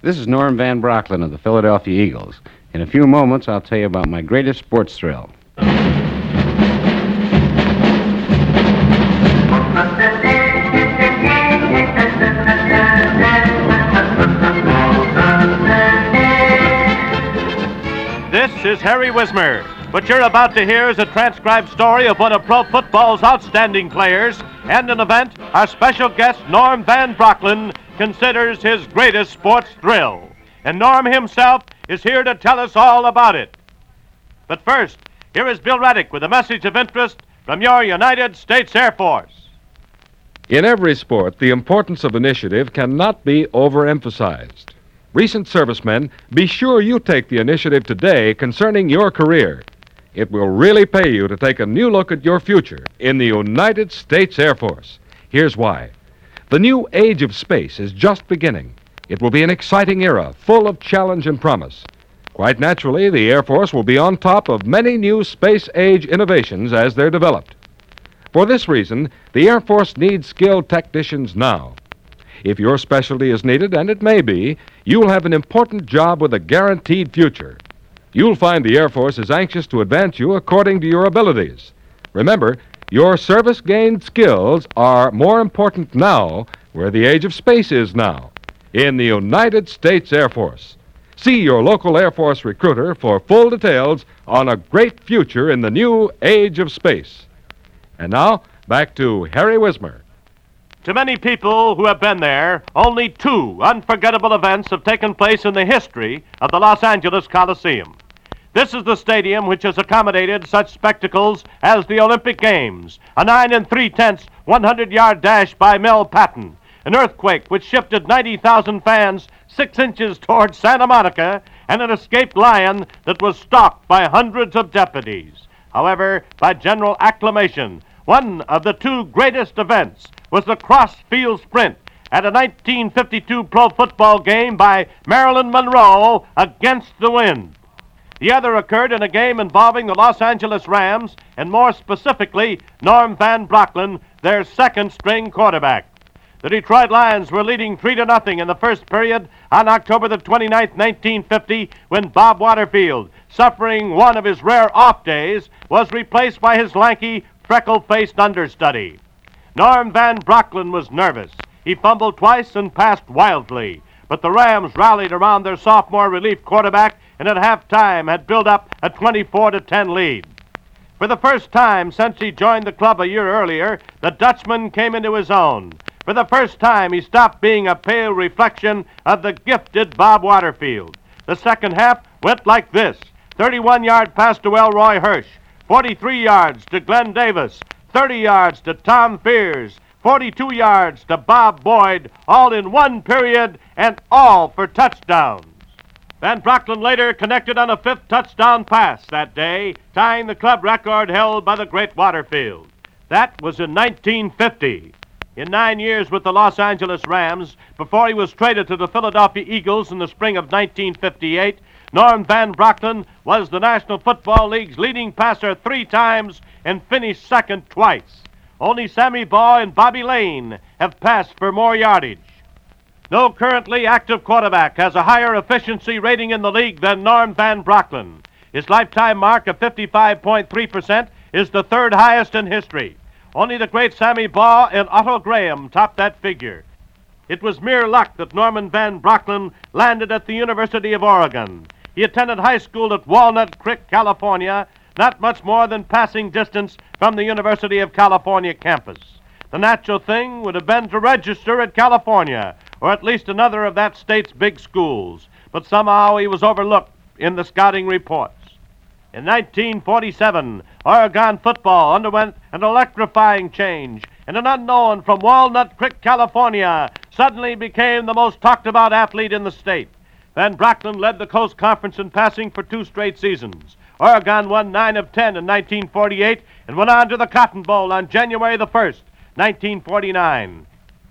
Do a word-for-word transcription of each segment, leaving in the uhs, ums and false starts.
This is Norm Van Brocklin of the Philadelphia Eagles. In a few moments, I'll tell you about my greatest sports thrill. This is Harry Wismer. What you're about to hear is a transcribed story of one of pro football's outstanding players and an event our special guest, Norm Van Brocklin, considers his greatest sports thrill. And Norm himself is here to tell us all about it. But first, here is Bill Reddick with a message of interest from your United States Air Force. In every sport, the importance of initiative cannot be overemphasized. Recent servicemen, be sure you take the initiative today concerning your career. It will really pay you to take a new look at your future in the United States Air Force. Here's why. The new age of space is just beginning. It will be an exciting era, full of challenge and promise. Quite naturally, the Air Force will be on top of many new space-age innovations as they're developed. For this reason, the Air Force needs skilled technicians now. If your specialty is needed, and it may be, you'll have an important job with a guaranteed future. You'll find the Air Force is anxious to advance you according to your abilities. Remember, your service-gained skills are more important now where the age of space is now, in the United States Air Force. See your local Air Force recruiter for full details on a great future in the new age of space. And now, back to Harry Wismer. To many people who have been there, only two unforgettable events have taken place in the history of the Los Angeles Coliseum. This is the stadium which has accommodated such spectacles as the Olympic Games, a nine and three-tenths hundred-yard dash by Mel Patton, an earthquake which shifted ninety thousand fans six inches toward Santa Monica, and an escaped lion that was stalked by hundreds of deputies. However, by general acclamation, one of the two greatest events was the cross-field sprint at a nineteen fifty-two pro football game by Marilyn Monroe against the wind. The other occurred in a game involving the Los Angeles Rams, and more specifically, Norm Van Brocklin, their second-string quarterback. The Detroit Lions were leading three to nothing in the first period on October the twenty-ninth, nineteen fifty, when Bob Waterfield, suffering one of his rare off days, was replaced by his lanky, freckle-faced understudy. Norm Van Brocklin was nervous. He fumbled twice and passed wildly. But the Rams rallied around their sophomore relief quarterback and at halftime had built up a twenty-four to ten lead. For the first time since he joined the club a year earlier, the Dutchman came into his own. For the first time, he stopped being a pale reflection of the gifted Bob Waterfield. The second half went like this. thirty-one-yard pass to Elroy Hirsch, forty-three yards to Glenn Davis, thirty yards to Tom Fears, forty-two yards to Bob Boyd, all in one period and all for touchdowns. Van Brocklin later connected on a fifth touchdown pass that day, tying the club record held by the great Waterfield. That was in nineteen fifty. In nine years with the Los Angeles Rams, before he was traded to the Philadelphia Eagles in the spring of nineteen fifty-eight, Norm Van Brocklin was the National Football League's leading passer three times and finished second twice. Only Sammy Baugh and Bobby Lane have passed for more yardage. No currently active quarterback has a higher efficiency rating in the league than Norm Van Brocklin. His lifetime mark of fifty-five point three percent is the third highest in history. Only the great Sammy Baugh and Otto Graham topped that figure. It was mere luck that Norman Van Brocklin landed at the University of Oregon. He attended high school at Walnut Creek, California, not much more than passing distance from the University of California campus. The natural thing would have been to register at California, or at least another of that state's big schools, but somehow he was overlooked in the scouting reports. In nineteen forty-seven, Oregon football underwent an electrifying change, and an unknown from Walnut Creek, California, suddenly became the most talked-about athlete in the state. Van Brocklin led the Coast Conference in passing for two straight seasons. Oregon won nine of ten in nineteen forty-eight and went on to the Cotton Bowl on January the first, nineteen forty-nine.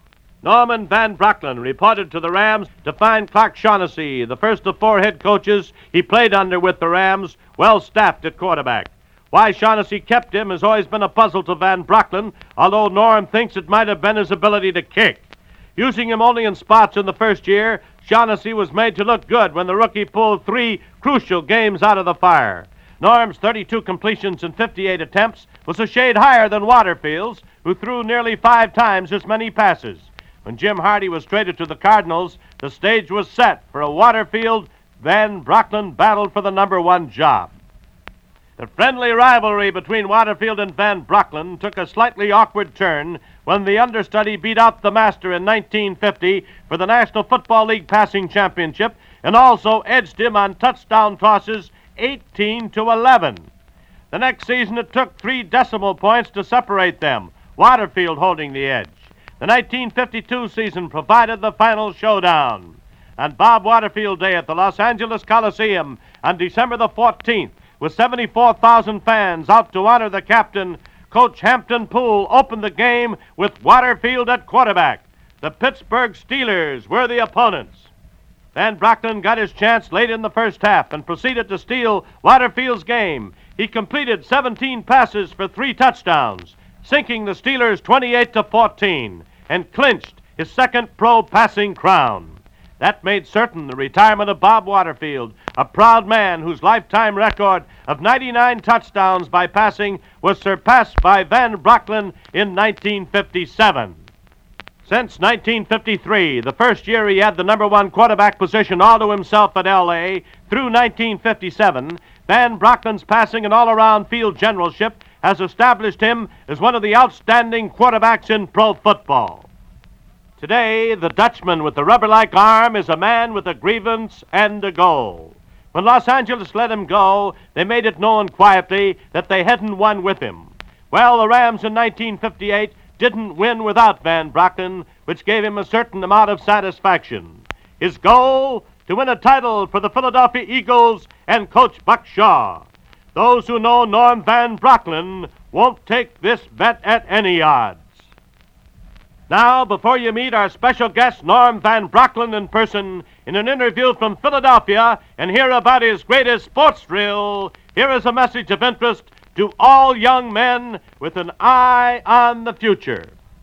Norman Van Brocklin reported to the Rams to find Clark Shaughnessy, the first of four head coaches he played under with the Rams, well staffed at quarterback. Why Shaughnessy kept him has always been a puzzle to Van Brocklin, although Norm thinks it might have been his ability to kick. Using him only in spots in the first year, Shaughnessy was made to look good when the rookie pulled three crucial games out of the fire. Norm's thirty-two completions and fifty-eight attempts was a shade higher than Waterfield's, who threw nearly five times as many passes. When Jim Hardy was traded to the Cardinals, the stage was set for a Waterfield-Van Brocklin battle for the number one job. The friendly rivalry between Waterfield and Van Brocklin took a slightly awkward turn when the understudy beat out the master in nineteen fifty for the National Football League passing championship and also edged him on touchdown tosses eighteen to eleven. The next season it took three decimal points to separate them, Waterfield holding the edge. The nineteen fifty-two season provided the final showdown. On Bob Waterfield Day at the Los Angeles Coliseum on December the fourteenth, with seventy-four thousand fans out to honor the captain, Coach Hampton Poole opened the game with Waterfield at quarterback. The Pittsburgh Steelers were the opponents. Van Brocklin got his chance late in the first half and proceeded to steal Waterfield's game. He completed seventeen passes for three touchdowns, sinking the Steelers twenty-eight to fourteen, and clinched his second pro passing crown. That made certain the retirement of Bob Waterfield, a proud man whose lifetime record of ninety-nine touchdowns by passing was surpassed by Van Brocklin in nineteen fifty-seven. Since nineteen fifty-three, the first year he had the number one quarterback position all to himself at L A, through nineteen fifty-seven, Van Brocklin's passing and all-around field generalship has established him as one of the outstanding quarterbacks in pro football. Today, the Dutchman with the rubber-like arm is a man with a grievance and a goal. When Los Angeles let him go, they made it known quietly that they hadn't won with him. Well, the Rams in nineteen fifty-eight didn't win without Van Brocklin, which gave him a certain amount of satisfaction. His goal, to win a title for the Philadelphia Eagles and Coach Buck Shaw. Those who know Norm Van Brocklin won't take this bet at any odds. Now, before you meet our special guest, Norm Van Brocklin, in person, in an interview from Philadelphia, and hear about his greatest sports thrill, here is a message of interest to all young men with an eye on the future.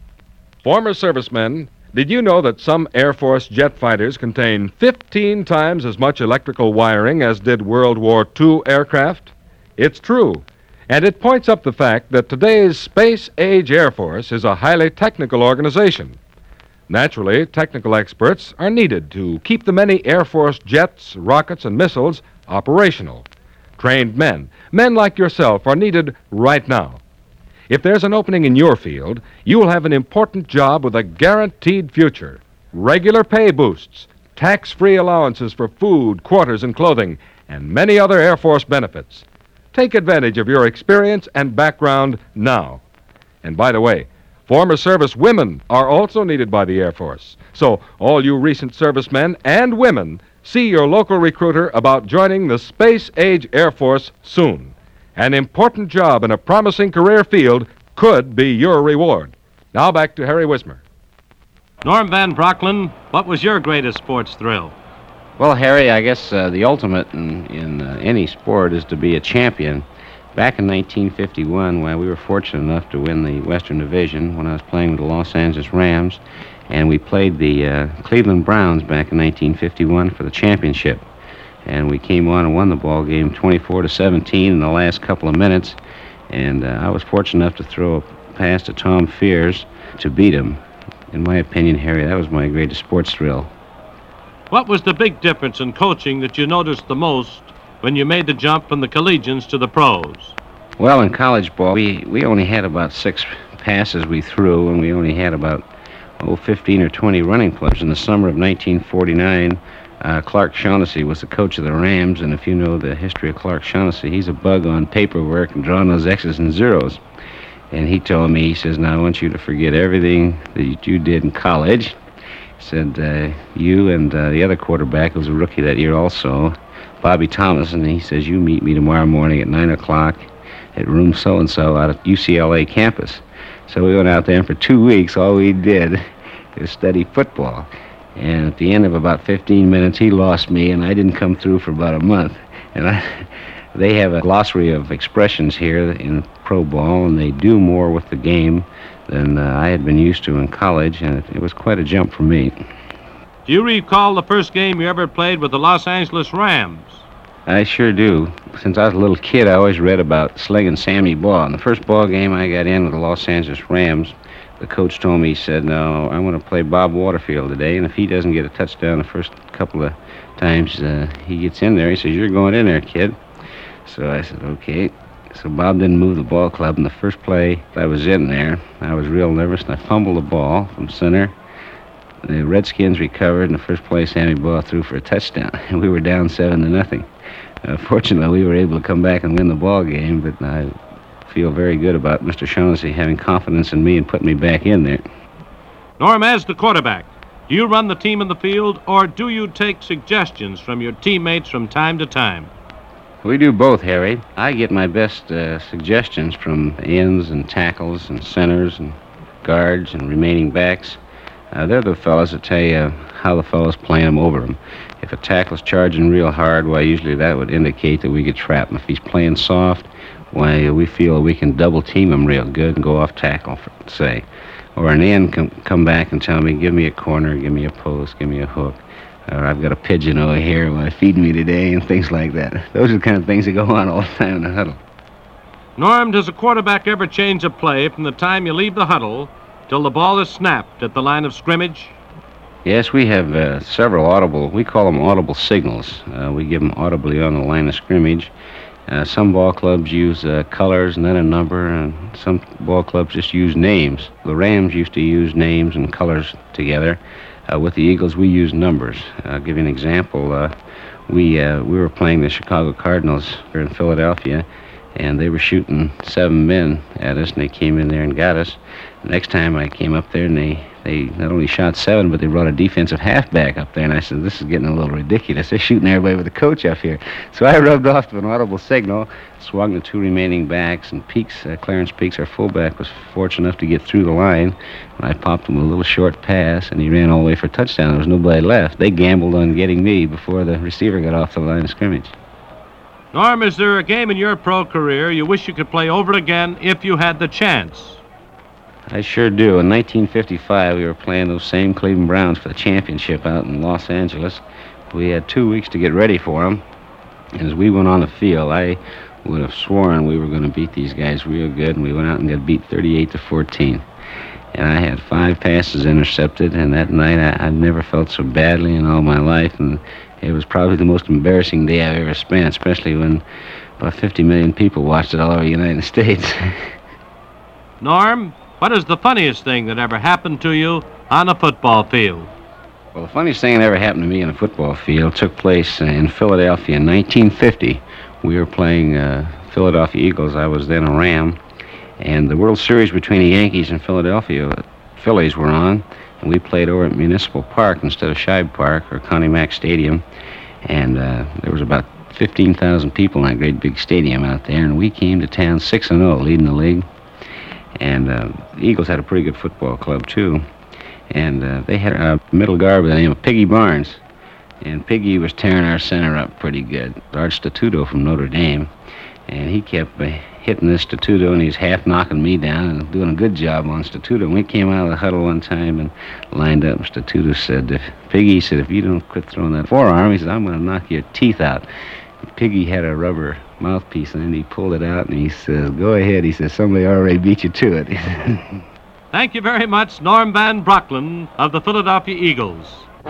Former servicemen, did you know that some Air Force jet fighters contain fifteen times as much electrical wiring as did World War Two aircraft? It's true. And it points up the fact that today's space-age Air Force is a highly technical organization. Naturally, technical experts are needed to keep the many Air Force jets, rockets, and missiles operational. Trained men, men like yourself, are needed right now. If there's an opening in your field, you'll have an important job with a guaranteed future. Regular pay boosts, tax-free allowances for food, quarters, and clothing, and many other Air Force benefits. Take advantage of your experience and background now. And by the way, former service women are also needed by the Air Force. So all you recent servicemen and women, see your local recruiter about joining the space-age Air Force soon. An important job in a promising career field could be your reward. Now back to Harry Wismer. Norm Van Brocklin, what was your greatest sports thrill? Well, Harry, I guess uh, the ultimate in, in uh, any sport is to be a champion. Back in nineteen fifty-one, when we were fortunate enough to win the Western Division, when I was playing with the Los Angeles Rams, and we played the uh, Cleveland Browns back in nineteen fifty-one for the championship. And we came on and won the ball game twenty-four to seventeen in the last couple of minutes. And uh, I was fortunate enough to throw a pass to Tom Fears to beat him. In my opinion, Harry, that was my greatest sports thrill. What was the big difference in coaching that you noticed the most when you made the jump from the collegians to the pros? Well, in college ball, we, we only had about six passes we threw, and we only had about, oh, fifteen or twenty running plays. In the summer of nineteen forty-nine, uh, Clark Shaughnessy was the coach of the Rams, and if you know the history of Clark Shaughnessy, he's a bug on paperwork and drawing those X's and zeros. And he told me, he says, now I want you to forget everything that you did in college. Said, uh, you and uh, the other quarterback, who was a rookie that year also, Bobby Thomas, and he says, you meet me tomorrow morning at nine o'clock at room so-and-so out at U C L A campus. So we went out there, and for two weeks, all we did was study football. And at the end of about fifteen minutes, he lost me, and I didn't come through for about a month. And I, they have a glossary of expressions here in pro ball, and they do more with the game than uh, I had been used to in college, and it, it was quite a jump for me. Do you recall the first game you ever played with the Los Angeles Rams? I sure do. Since I was a little kid, I always read about slinging Sammy ball. In the first ball game I got in with the Los Angeles Rams, the coach told me, he said, no, I want to play Bob Waterfield today, and if he doesn't get a touchdown the first couple of times uh, he gets in there, he says, you're going in there, kid. So I said, okay. So Bob didn't move the ball club. In the first play I was in there, I was real nervous, and I fumbled the ball from center. The Redskins recovered, and the first play Sammy Baugh threw for a touchdown, and we were down seven to nothing. Uh, fortunately, we were able to come back and win the ball game, but I feel very good about Mister Shaughnessy having confidence in me and putting me back in there. Norm, as the quarterback, do you run the team in the field, or do you take suggestions from your teammates from time to time? We do both, Harry. I get my best uh, suggestions from ends and tackles and centers and guards and remaining backs. Uh, they're the fellas that tell you how the fellas playing them over them. If a tackle's charging real hard, why, usually that would indicate that we get trapped. And if he's playing soft, why, we feel we can double team him real good and go off tackle, for, say. Or an end can come back and tell me, give me a corner, give me a post, give me a hook. Or I've got a pigeon over here, want to feed me today, and things like that. Those are the kind of things that go on all the time in the huddle. Norm, does a quarterback ever change a play from the time you leave the huddle till the ball is snapped at the line of scrimmage? Yes, we have uh, several audible, we call them audible signals. Uh, we give them audibly on the line of scrimmage. Uh, some ball clubs use uh, colors and then a number, and some ball clubs just use names. The Rams used to use names and colors together. Uh, with the Eagles, we use numbers. I'll give you an example. Uh, we uh, we were playing the Chicago Cardinals here in Philadelphia, and they were shooting seven men at us, and they came in there and got us. The next time I came up there, and they, they not only shot seven, but they brought a defensive halfback up there, and I said, this is getting a little ridiculous. They're shooting everybody with the coach up here. So I rubbed off to an audible signal, swung the two remaining backs, and Peaks, uh, Clarence Peaks, our fullback, was fortunate enough to get through the line. And I popped him a little short pass, and he ran all the way for a touchdown. There was nobody left. They gambled on getting me before the receiver got off the line of scrimmage. Norm, is there a game in your pro career you wish you could play over again if you had the chance? I sure do. In nineteen fifty-five, we were playing those same Cleveland Browns for the championship out in Los Angeles. We had two weeks to get ready for them. And as we went on the field, I would have sworn we were going to beat these guys real good, and we went out and got beat thirty-eight to fourteen. And I had five passes intercepted, and that night I, I've never felt so badly in all my life, and it was probably the most embarrassing day I've ever spent, especially when about fifty million people watched it all over the United States. Norm, what is the funniest thing that ever happened to you on a football field? Well, the funniest thing that ever happened to me on a football field took place in Philadelphia in nineteen fifty. We were playing uh, Philadelphia Eagles. I was then a Ram. And the World Series between the Yankees and Philadelphia, Phillies were on. And we played over at Municipal Park instead of Shibe Park or Connie Mack Stadium. And uh, there was about fifteen thousand people in that great big stadium out there. And we came to town six and oh, leading the league. And uh, the Eagles had a pretty good football club, too. And uh, they had a middle guard by the name of Piggy Barnes. And Piggy was tearing our center up pretty good. Art Statuto from Notre Dame. And he kept uh, hitting this Statuto, and he's half knocking me down and doing a good job on Statuto. And we came out of the huddle one time and lined up. And Statuto said, if, Piggy said, if you don't quit throwing that forearm, he said, I'm going to knock your teeth out. And Piggy had a rubber mouthpiece, and then he pulled it out, and he says, go ahead. He says, somebody already beat you to it. Thank you very much, Norm Van Brocklin of the Philadelphia Eagles.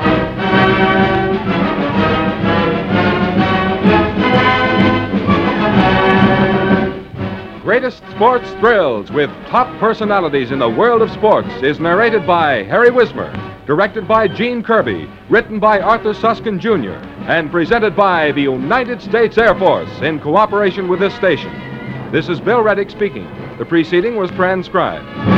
Greatest Sports Thrills with top personalities in the world of sports is narrated by Harry Wismer, directed by Gene Kirby, written by Arthur Suskin Junior, and presented by the United States Air Force in cooperation with this station. This is Bill Reddick speaking. The preceding was transcribed.